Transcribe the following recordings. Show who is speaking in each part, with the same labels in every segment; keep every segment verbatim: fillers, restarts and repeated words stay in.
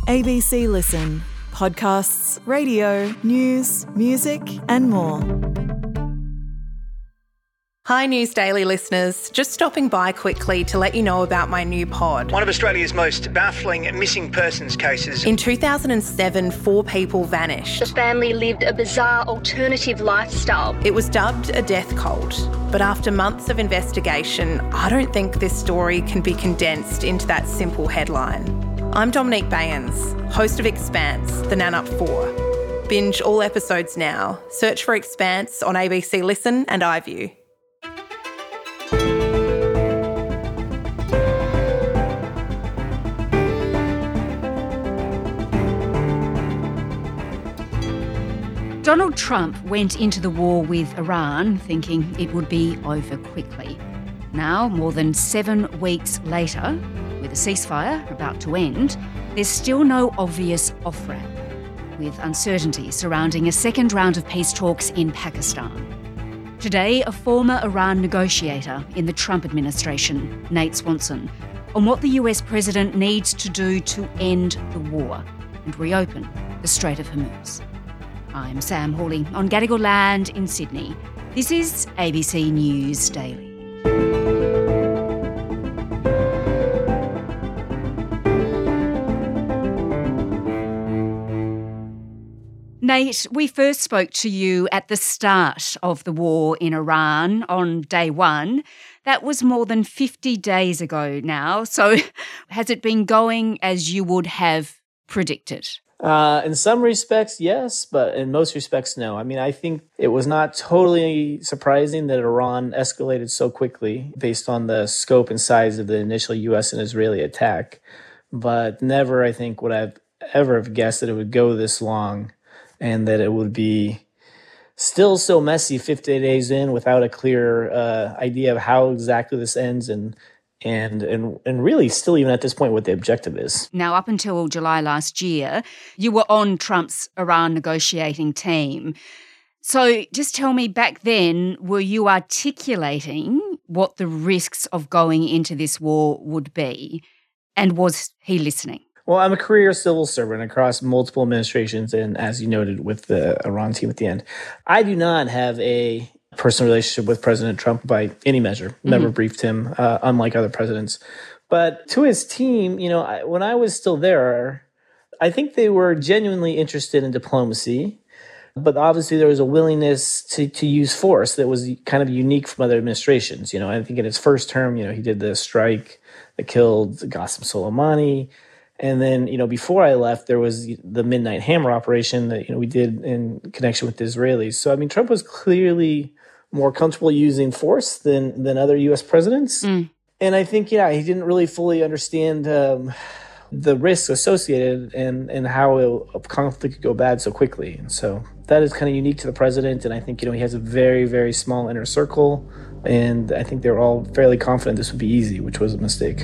Speaker 1: A B C Listen. Podcasts, radio, news, music and more.
Speaker 2: Hi News Daily listeners, just stopping by quickly to let you know about my new pod.
Speaker 3: One of Australia's most baffling missing persons cases.
Speaker 2: In two thousand seven, four people vanished.
Speaker 4: The family lived a bizarre alternative lifestyle.
Speaker 2: It was dubbed a death cult, but after months of investigation, I don't think this story can be condensed into that simple headline. I'm Dominique Bayens, host of Expanse, the Nanup four. Binge all episodes now. Search for Expanse on A B C Listen and iView.
Speaker 5: Donald Trump went into the war with Iran thinking it would be over quickly. Now, more than seven weeks later, with a ceasefire about to end, there's still no obvious off-ramp, with uncertainty surrounding a second round of peace talks in Pakistan. Today, a former Iran negotiator in the Trump administration, Nate Swanson, on what the U S president needs to do to end the war and reopen the Strait of Hormuz. I'm Sam Hawley on Gadigal land in Sydney. This is A B C News Daily. Nate, we first spoke to you at the start of the war in Iran on day one. That was more than fifty days ago now. So has it been going as you would have predicted?
Speaker 6: Uh, in some respects, yes, but in most respects, no. I mean, I think it was not totally surprising that Iran escalated so quickly based on the scope and size of the initial U S and Israeli attack. But never, I think, would I ever have guessed that it would go this long and that it would be still so messy fifty days in without a clear uh, idea of how exactly this ends and And, and and really still even at this point what the objective is.
Speaker 5: Now, up until July last year, you were on Trump's Iran negotiating team. So just tell me, back then, were you articulating what the risks of going into this war would be? And was he listening?
Speaker 6: Well, I'm a career civil servant across multiple administrations, and as you noted with the Iran team at the end, I do not have a personal relationship with President Trump by any measure. Never mm-hmm. briefed him, uh, unlike other presidents. But to his team, you know, I, when I was still there, I think they were genuinely interested in diplomacy. But obviously there was a willingness to, to use force that was kind of unique from other administrations. You know, I think in his first term, you know, he did the strike that killed Qasem Soleimani. And then, you know, before I left, there was the Midnight Hammer operation that, you know, we did in connection with the Israelis. So, I mean, Trump was clearly more comfortable using force than than other U S presidents. Mm. And I think, yeah, he didn't really fully understand um, the risks associated and, and how a conflict could go bad so quickly. And so that is kind of unique to the president. And I think, you know, he has a very, very small inner circle. And I think they were all fairly confident this would be easy, which was a mistake.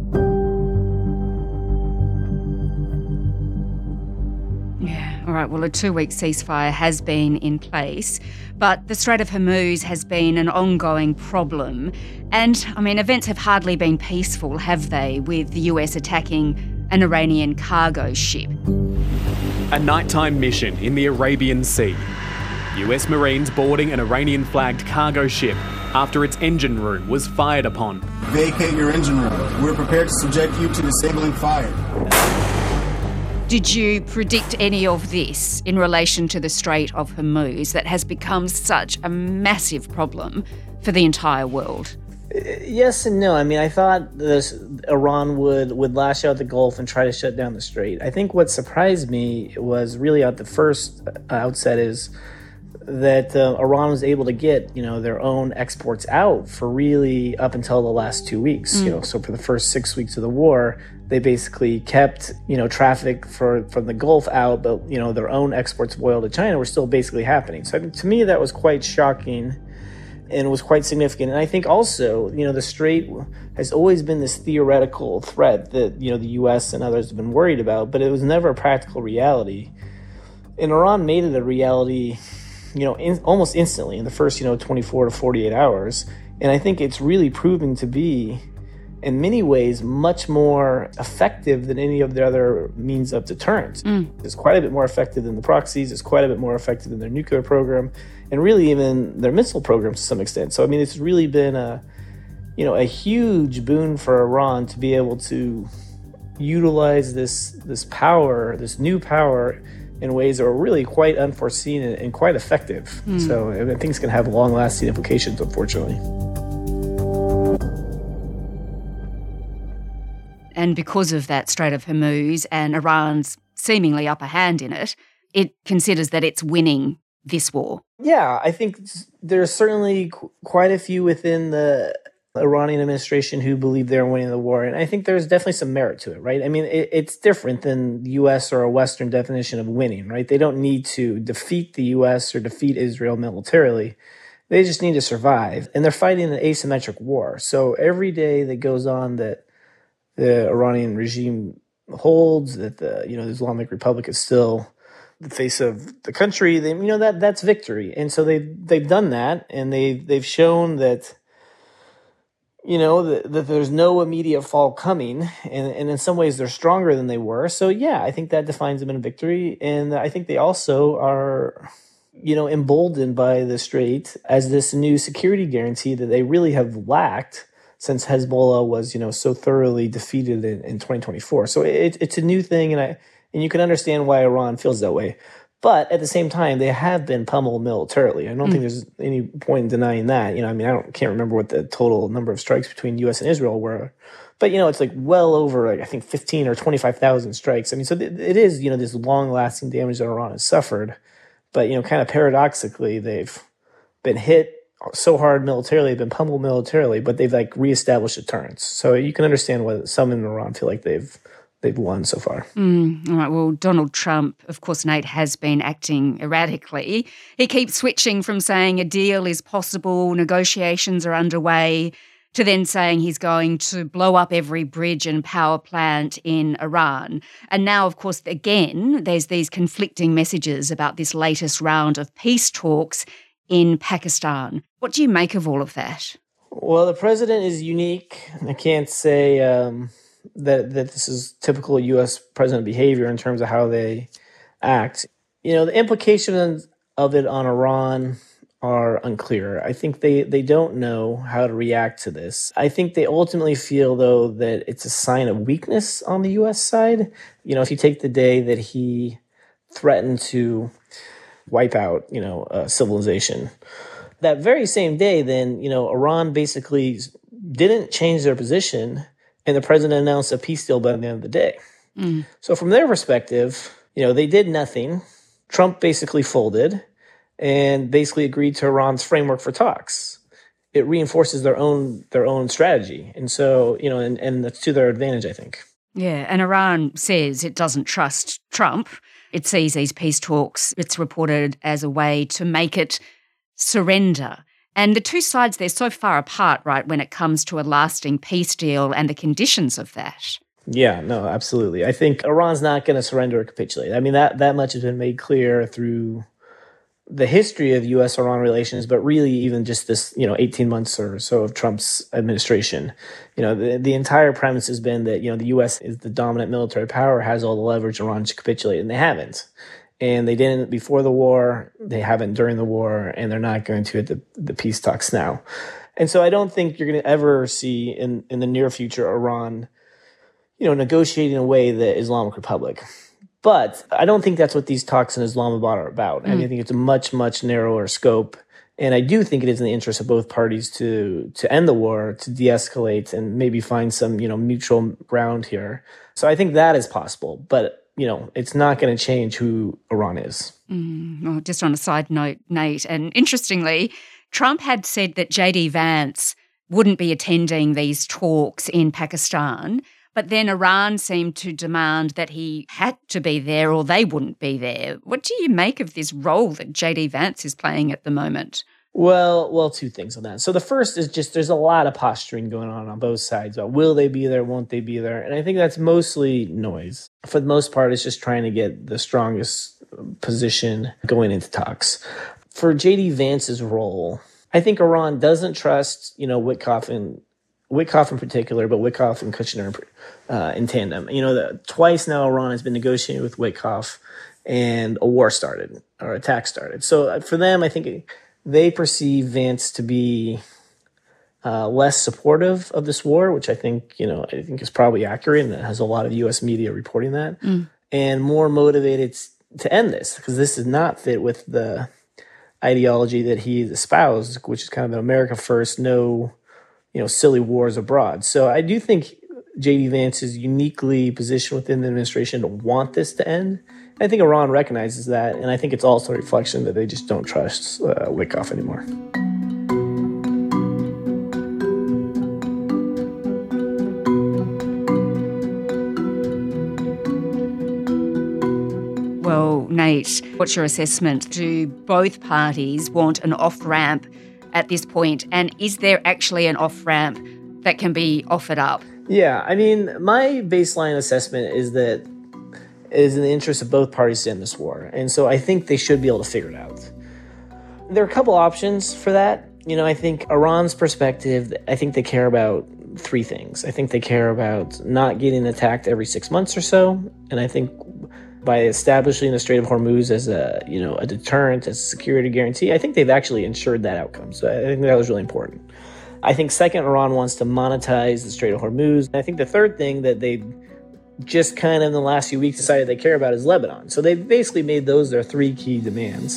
Speaker 5: All right, well, a two-week ceasefire has been in place, but the Strait of Hormuz has been an ongoing problem. And, I mean, events have hardly been peaceful, have they, with the U S attacking an Iranian cargo ship?
Speaker 7: A nighttime mission in the Arabian Sea. U S Marines boarding an Iranian-flagged cargo ship after its engine room was fired upon.
Speaker 8: Vacate your engine room. We're prepared to subject you to disabling fire.
Speaker 5: Did you predict any of this in relation to the Strait of Hormuz that has become such a massive problem for the entire world?
Speaker 6: Yes and no. I mean, I thought this, Iran would, would lash out the Gulf and try to shut down the strait. I think what surprised me was really at the first outset is that uh, Iran was able to get, you know, their own exports out for really up until the last two weeks. Mm. You know, so for the first six weeks of the war, they basically kept, you know, traffic for, from the Gulf out, but, you know, their own exports of oil to China were still basically happening. So I mean, to me, that was quite shocking and was quite significant. And I think also, you know, the strait has always been this theoretical threat that, you know, the U S and others have been worried about, but it was never a practical reality. And Iran made it a reality, you know, in, almost instantly in the first, you know, twenty-four to forty-eight hours. And I think it's really proving to be in many ways, much more effective than any of the other means of deterrence. Mm. It's quite a bit more effective than the proxies. It's quite a bit more effective than their nuclear program, and really even their missile program to some extent. So, I mean, it's really been a, you know, a huge boon for Iran to be able to utilize this this power, this new power, in ways that are really quite unforeseen and, and quite effective. Mm. So, I mean, things can have long-lasting implications, unfortunately.
Speaker 5: And because of that Strait of Hormuz and Iran's seemingly upper hand in it, it considers that it's winning this war.
Speaker 6: Yeah, I think there's certainly qu- quite a few within the Iranian administration who believe they're winning the war. And I think there's definitely some merit to it, right? I mean, it, it's different than the U S or a Western definition of winning, right? They don't need to defeat the U S or defeat Israel militarily. They just need to survive. And they're fighting an asymmetric war. So every day that goes on that the Iranian regime holds, that the, you know, the Islamic Republic is still the face of the country, they, you know, that that's victory. And so they've, they've done that, and they, they've shown that, you know, that, that there's no immediate fall coming, and, and in some ways they're stronger than they were. So, yeah, I think that defines them in victory. And I think they also are, you know, emboldened by the Strait as this new security guarantee that they really have lacked since Hezbollah was, you know, so thoroughly defeated in, in twenty twenty-four. So it, it's a new thing, and I and you can understand why Iran feels that way. But at the same time, they have been pummeled militarily. I don't mm. think there's any point in denying that. You know, I mean, I don't can't remember what the total number of strikes between U S and Israel were, but you know, it's like well over, like, I think fifteen or twenty-five thousand strikes. I mean, so th- it is, you know, this long-lasting damage that Iran has suffered. But you know, kind of paradoxically, they've been hit so hard militarily, been pummeled militarily, but they've like reestablished deterrence. So you can understand why some in Iran feel like they've they've won so far.
Speaker 5: Mm, all right. Well, Donald Trump, of course, Nate, has been acting erratically. He keeps switching from saying a deal is possible, negotiations are underway, to then saying he's going to blow up every bridge and power plant in Iran. And now, of course, again, there's these conflicting messages about this latest round of peace talks in Pakistan. What do you make of all of that?
Speaker 6: Well, the president is unique. I can't say um, that that this is typical U S president behavior in terms of how they act. You know, the implications of it on Iran are unclear. I think they, they don't know how to react to this. I think they ultimately feel, though, that it's a sign of weakness on the U S side. You know, if you take the day that he threatened to wipe out, you know, uh, civilization, that very same day, then, you know, Iran basically didn't change their position, and the president announced a peace deal by the end of the day. Mm. So from their perspective, you know, they did nothing. Trump basically folded and basically agreed to Iran's framework for talks. It reinforces their own their own strategy. And so, you know, and, and that's to their advantage, I think.
Speaker 5: Yeah, and Iran says it doesn't trust Trump. It sees these peace talks, it's reported, as a way to make it surrender. And the two sides, they're so far apart, right, when it comes to a lasting peace deal and the conditions of that.
Speaker 6: Yeah, no, absolutely. I think Iran's not going to surrender or capitulate. I mean, that, that much has been made clear through the history of U S Iran relations, but really even just this, you know, eighteen months or so of Trump's administration. You know, the, the entire premise has been that, you know, the U S is the dominant military power, has all the leverage, Iran should capitulate, and they haven't. And they didn't before the war, they haven't during the war, and they're not going to at the, the peace talks now. And so I don't think you're going to ever see in, in the near future Iran, you know, negotiating away the Islamic Republic. But I don't think that's what these talks in Islamabad are about. Mm. I, mean, I think it's a much, much narrower scope. And I do think it is in the interest of both parties to to end the war, to de-escalate, and maybe find some, you know, mutual ground here. So I think that is possible. But, you know, it's not going to change who Iran is.
Speaker 5: Mm. Well, just on a side note, Nate, and interestingly, Trump had said that J D Vance wouldn't be attending these talks in Pakistan. But then Iran seemed to demand that he had to be there or they wouldn't be there. What do you make of this role that J D Vance is playing at the moment?
Speaker 6: Well, well, two things on that. So the first is just there's a lot of posturing going on on both sides about will they be there, won't they be there? And I think that's mostly noise. For the most part, it's just trying to get the strongest position going into talks. For J D Vance's role, I think Iran doesn't trust, you know, Witkoff and Witkoff in particular, but Witkoff and Kushner uh, in tandem. You know, the, twice now Iran has been negotiating with Witkoff, and a war started, or attack started. So for them, I think they perceive Vance to be uh, less supportive of this war, which I think, you know, I think is probably accurate, and it has a lot of U S media reporting that, mm. and more motivated to end this, because this does not fit with the ideology that he espoused, which is kind of an America first, no, you know, silly wars abroad. So I do think J D Vance is uniquely positioned within the administration to want this to end. I think Iran recognizes that, and I think it's also a reflection that they just don't trust uh, Witkoff anymore.
Speaker 5: Well, Nate, what's your assessment? Do both parties want an off-ramp at this point, and is there actually an off-ramp that can be offered up?
Speaker 6: Yeah, I mean, my baseline assessment is that it is in the interest of both parties to end this war. And so I think they should be able to figure it out. There are a couple options for that. You know, I think Iran's perspective, I think they care about three things. I think they care about not getting attacked every six months or so. And I think by establishing the Strait of Hormuz as a, you know, a deterrent, as a security guarantee, I think they've actually ensured that outcome. So I think that was really important. I think second, Iran wants to monetize the Strait of Hormuz. And I think the third thing that they just kind of in the last few weeks decided they care about is Lebanon. So they basically made those their three key demands.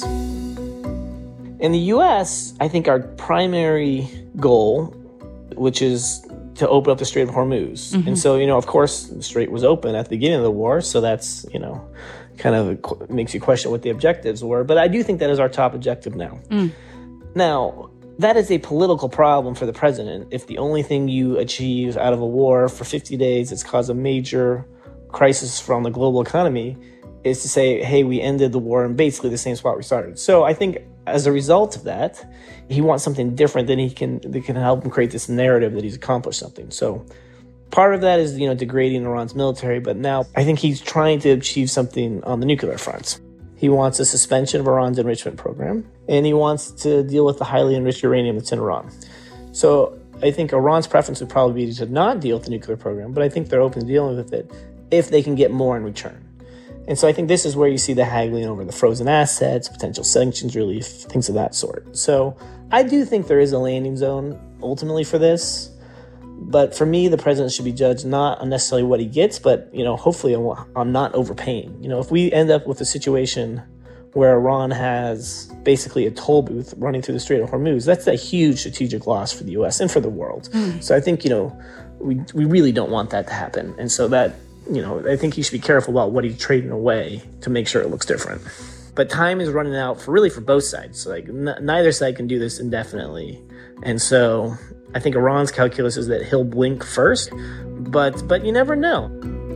Speaker 6: In the U S, I think our primary goal, which is to open up the Strait of Hormuz. Mm-hmm. And so, you know, of course, the Strait was open at the beginning of the war. So that's, you know, kind of makes you question what the objectives were. But I do think that is our top objective now. Mm. Now, that is a political problem for the president. If the only thing you achieve out of a war for fifty days that's caused a major crisis from the global economy is to say, hey, we ended the war in basically the same spot we started. So I think as a result of that, he wants something different than he can that can help him create this narrative that he's accomplished something. So part of that is, you know, degrading Iran's military, but now I think he's trying to achieve something on the nuclear front. He wants a suspension of Iran's enrichment program, and he wants to deal with the highly enriched uranium that's in Iran. So I think Iran's preference would probably be to not deal with the nuclear program, but I think they're open to dealing with it if they can get more in return. And so I think this is where you see the haggling over the frozen assets, potential sanctions relief, things of that sort. So I do think there is a landing zone ultimately for this. But for me, the president should be judged not on necessarily what he gets, but, you know, hopefully on not overpaying. You know, if we end up with a situation where Iran has basically a toll booth running through the Strait of Hormuz, that's a huge strategic loss for the U S and for the world. Mm. So I think, you know, we we really don't want that to happen. And so that, you know, I think he should be careful about what he's trading away to make sure it looks different. But time is running out for really for both sides. So like n- neither side can do this indefinitely. And so I think Iran's calculus is that he'll blink first, but but you never know.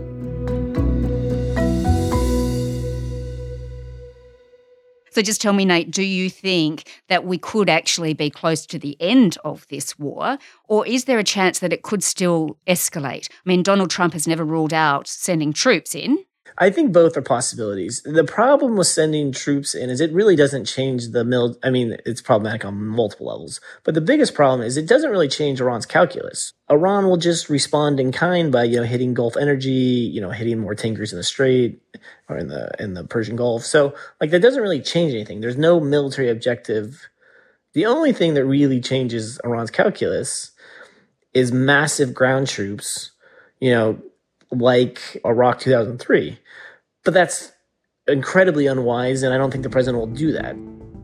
Speaker 5: So just tell me, Nate, do you think that we could actually be close to the end of this war, or is there a chance that it could still escalate? I mean, Donald Trump has never ruled out sending troops in.
Speaker 6: I think both are possibilities. The problem with sending troops in is it really doesn't change the mil. I mean, it's problematic on multiple levels. But the biggest problem is it doesn't really change Iran's calculus. Iran will just respond in kind by, you know, hitting Gulf energy, you know, hitting more tankers in the Strait or in the in the Persian Gulf. So, like, that doesn't really change anything. There's no military objective. The only thing that really changes Iran's calculus is massive ground troops, you know, like Iraq two thousand three. But that's incredibly unwise, and I don't think the president will do that.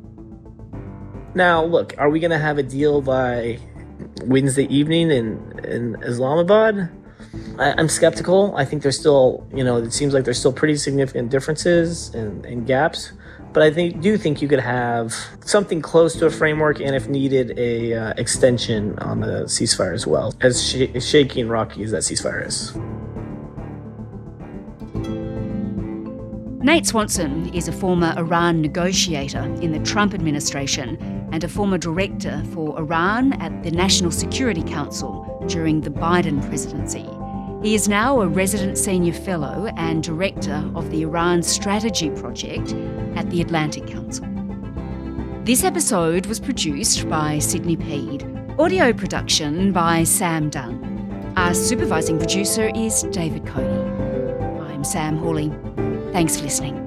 Speaker 6: Now, look, are we going to have a deal by Wednesday evening in, in Islamabad? I, I'm skeptical. I think there's still, you know, it seems like there's still pretty significant differences and, and gaps. But I think do think you could have something close to a framework, and if needed, a uh, extension on the ceasefire as well, as sh- shaky and rocky as that ceasefire is.
Speaker 5: Nate Swanson is a former Iran negotiator in the Trump administration and a former director for Iran at the National Security Council during the Biden presidency. He is now a resident senior fellow and director of the Iran Strategy Project at the Atlantic Council. This episode was produced by Sydney Peed, Audio production by Sam Dunn. Our supervising producer is David Cody. I'm Sam Hawley. Thanks for listening.